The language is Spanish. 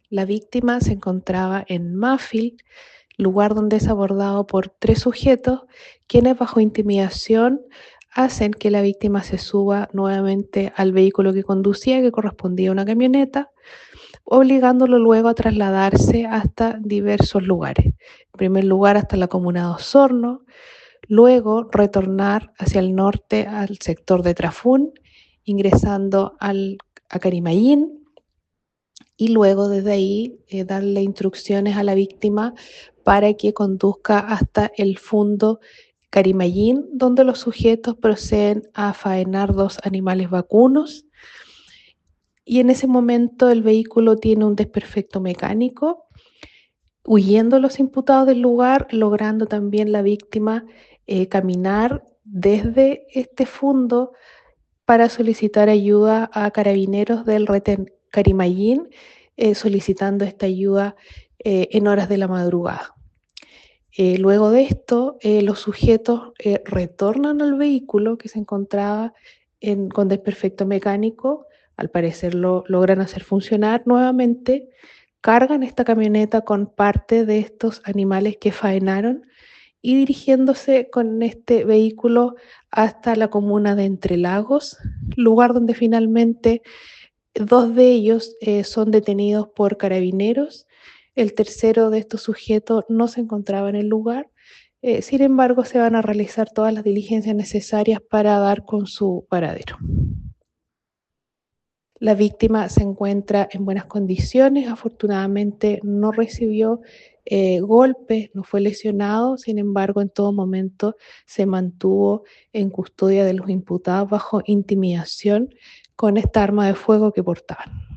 La víctima se encontraba en Maffield, lugar donde es abordado por 3 sujetos, quienes bajo intimidación hacen que la víctima se suba nuevamente al vehículo que conducía, que correspondía a una camioneta, obligándolo luego a trasladarse hasta diversos lugares. En primer lugar, hasta la comuna de Osorno, luego retornar hacia el norte al sector de Trafún, ingresando a Carimayín, y luego desde ahí darle instrucciones a la víctima para que conduzca hasta el fundo Carimayín, donde los sujetos proceden a faenar 2 animales vacunos, y en ese momento el vehículo tiene un desperfecto mecánico, huyendo los imputados del lugar, logrando también la víctima caminar desde este fundo para solicitar ayuda a carabineros del retén Carimayín, solicitando esta ayuda en horas de la madrugada. Luego de esto, los sujetos retornan al vehículo que se encontraba con desperfecto mecánico, al parecer lo logran hacer funcionar nuevamente, cargan esta camioneta con parte de estos animales que faenaron y dirigiéndose con este vehículo hasta la comuna de Entrelagos, lugar donde finalmente 2 de ellos son detenidos por carabineros. El tercero de estos sujetos no se encontraba en el lugar. Sin embargo, se van a realizar todas las diligencias necesarias para dar con su paradero. La víctima se encuentra en buenas condiciones, afortunadamente no recibió golpes, no fue lesionado, sin embargo, en todo momento se mantuvo en custodia de los imputados bajo intimidación con esta arma de fuego que portaban.